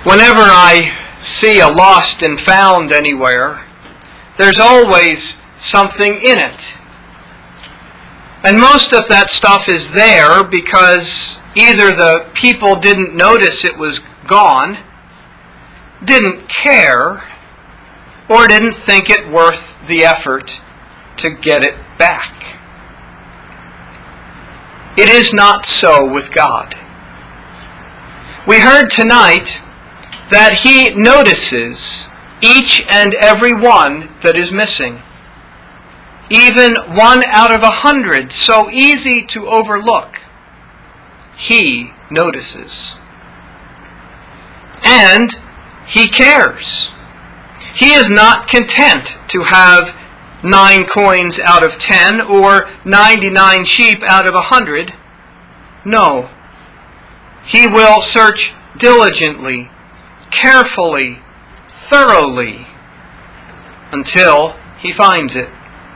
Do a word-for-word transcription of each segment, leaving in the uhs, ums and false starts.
Whenever I see a lost and found anywhere, there's always something in it. And most of that stuff is there because either the people didn't notice it was gone, didn't care, or didn't think it worth the effort to get it back. It is not so with God. We heard tonight that He notices each and every one that is missing. Even one out of a hundred, so easy to overlook, He notices. And He cares. He is not content to have nine coins out of ten or ninety-nine sheep out of a hundred. No. He will search diligently, carefully, thoroughly, until He finds it.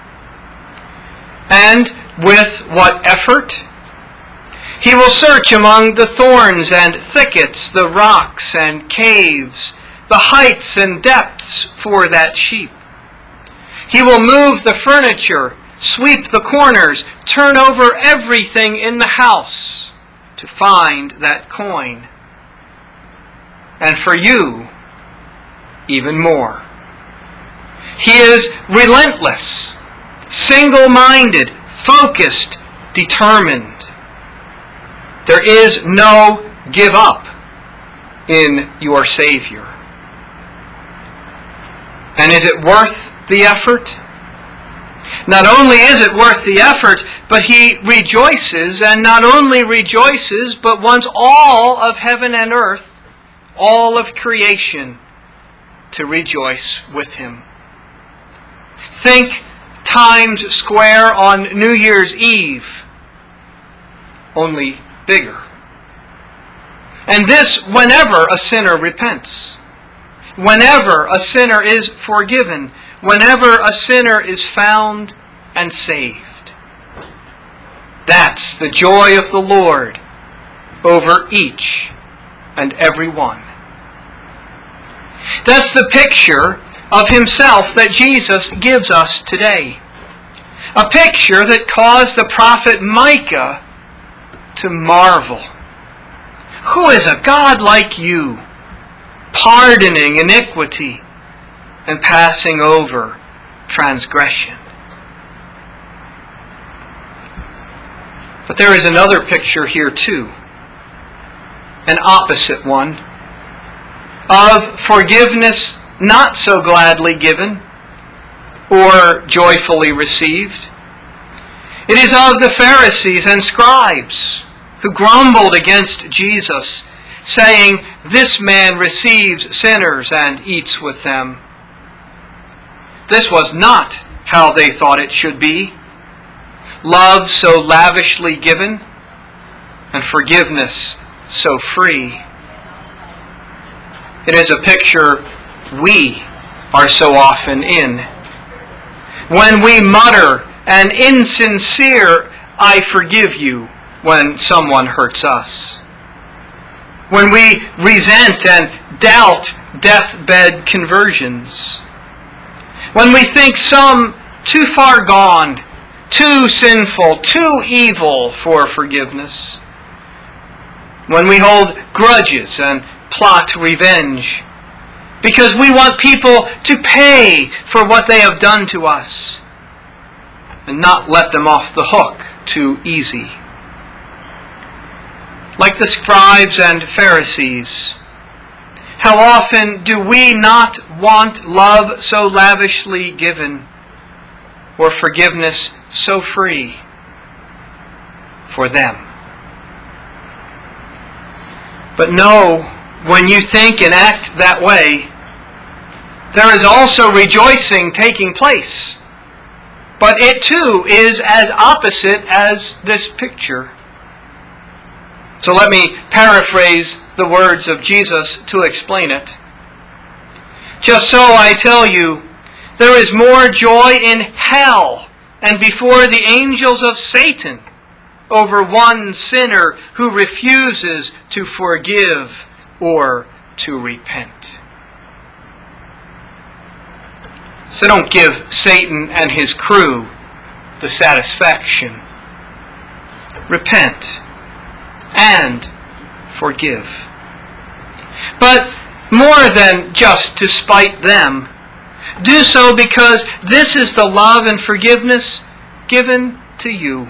And with what effort? He will search among the thorns and thickets, the rocks and caves, the heights and depths for that sheep. He will move the furniture, sweep the corners, turn over everything in the house to find that coin. And for you, even more. He is relentless, single-minded, focused, determined. There is no give up in your Savior. And is it worth the effort? Not only is it worth the effort, but He rejoices, and not only rejoices, but wants all of heaven and earth, all of creation, to rejoice with Him. Think Times Square on New Year's Eve, only bigger. And this whenever a sinner repents, whenever a sinner is forgiven, whenever a sinner is found and saved. That's the joy of the Lord over each and every one. That's the picture of Himself that Jesus gives us today. A picture that caused the prophet Micah to marvel. Who is a God like you, pardoning iniquity and passing over transgression? But there is another picture here too, an opposite one, of forgiveness not so gladly given or joyfully received. It is of the Pharisees and scribes who grumbled against Jesus, saying, "This man receives sinners and eats with them." This was not how they thought it should be. Love so lavishly given, and forgiveness so free. It is a picture we are so often in. When we mutter an insincere "I forgive you" when someone hurts us. When we resent and doubt deathbed conversions. When we think some too far gone, too sinful, too evil for forgiveness. When we hold grudges and plot revenge because we want people to pay for what they have done to us and not let them off the hook too easy. Like the scribes and Pharisees, how often do we not want love so lavishly given, or forgiveness so free for them? But know, when you think and act that way, there is also rejoicing taking place. But it too is as opposite as this picture. So let me paraphrase the words of Jesus to explain it. Just so I tell you, there is more joy in hell and before the angels of Satan over one sinner who refuses to forgive or to repent. So don't give Satan and his crew the satisfaction. Repent and forgive. But more than just to spite them, do so because this is the love and forgiveness given to you.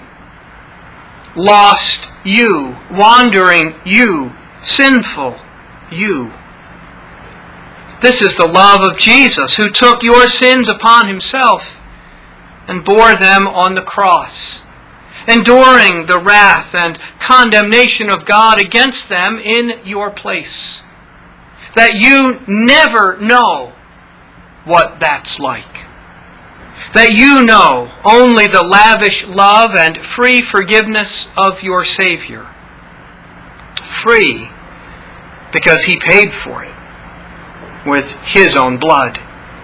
Lost you, wandering you, sinful you. This is the love of Jesus, who took your sins upon himself and bore them on the cross, enduring the wrath and condemnation of God against them in your place, that you never know what that's like. That you know only the lavish love and free forgiveness of your Savior. Free because he paid for it with his own blood.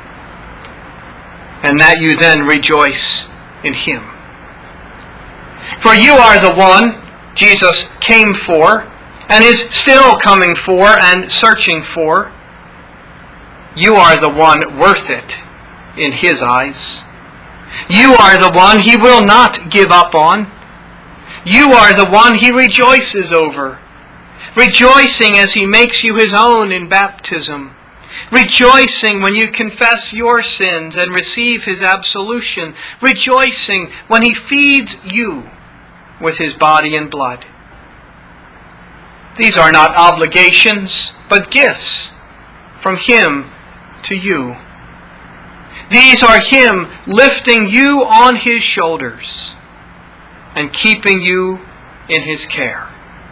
And that you then rejoice in him. For you are the one Jesus came for and is still coming for and searching for. You are the one worth it in his eyes. You are the one he will not give up on. You are the one he rejoices over, rejoicing as he makes you his own in baptism, rejoicing when you confess your sins and receive his absolution, rejoicing when he feeds you with his body and blood. These are not obligations, but gifts from him to you. These are him lifting you on his shoulders and keeping you in his care.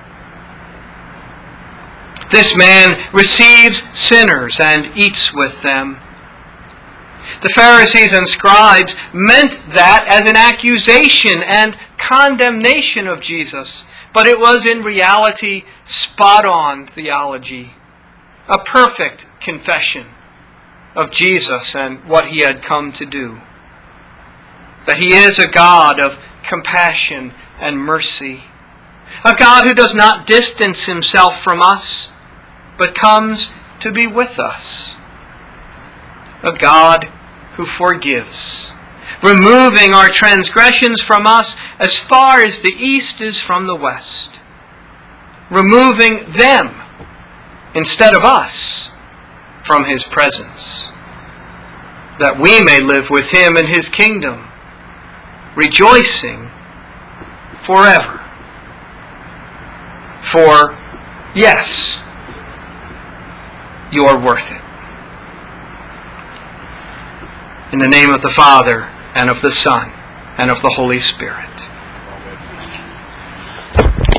This man receives sinners and eats with them. The Pharisees and scribes meant that as an accusation and condemnation of Jesus, but it was in reality spot-on theology, a perfect confession of Jesus and what he had come to do. That he is a God of compassion and mercy. A God who does not distance himself from us, but comes to be with us. A God who forgives, removing our transgressions from us as far as the east is from the west. Removing them instead of us from his presence, that we may live with him in his kingdom, rejoicing forever. For, yes, you're worth it. In the name of the Father, and of the Son, and of the Holy Spirit.